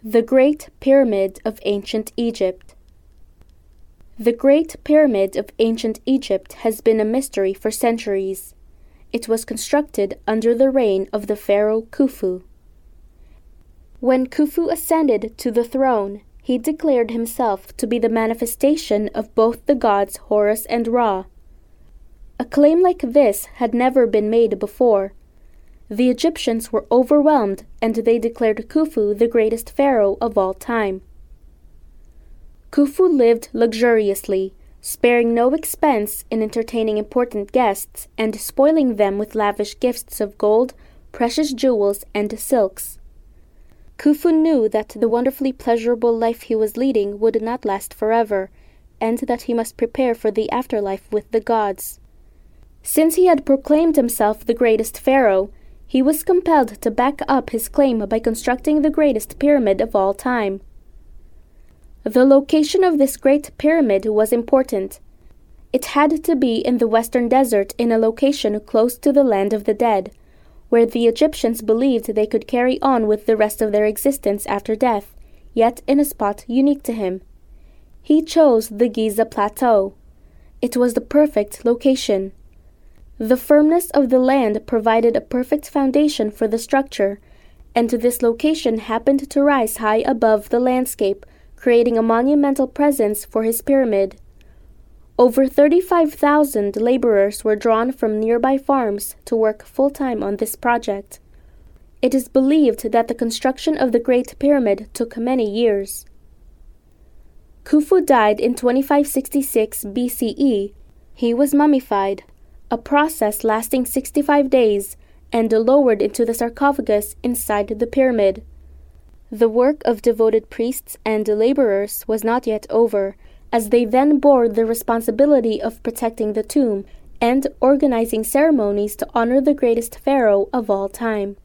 The Great Pyramid of Ancient Egypt. The Great Pyramid of Ancient Egypt has been a mystery for centuries. It was constructed under the reign of the pharaoh Khufu. When Khufu ascended to the throne, he declared himself to be the manifestation of both the gods Horus and Ra. A claim like this had never been made before. The Egyptians were overwhelmed, and they declared Khufu the greatest pharaoh of all time. Khufu lived luxuriously, sparing no expense in entertaining important guests and spoiling them with lavish gifts of gold, precious jewels, and silks. Khufu knew that the wonderfully pleasurable life he was leading would not last forever, and that he must prepare for the afterlife with the gods. Since he had proclaimed himself the greatest pharaoh, he was compelled to back up his claim by constructing the greatest pyramid of all time. The location of this great pyramid was important. It had to be in the western desert in a location close to the land of the dead, where the Egyptians believed they could carry on with the rest of their existence after death, yet in a spot unique to him. He chose the Giza Plateau. It was the perfect location. The firmness of the land provided a perfect foundation for the structure, and this location happened to rise high above the landscape, creating a monumental presence for his pyramid. Over 35,000 laborers were drawn from nearby farms to work full-time on this project. It is believed that the construction of the Great Pyramid took many years. Khufu died in 2566 BCE. He was mummified, a process lasting 65 days, and lowered into the sarcophagus inside the pyramid. The work of devoted priests and laborers was not yet over, as they then bore the responsibility of protecting the tomb and organizing ceremonies to honor the greatest pharaoh of all time.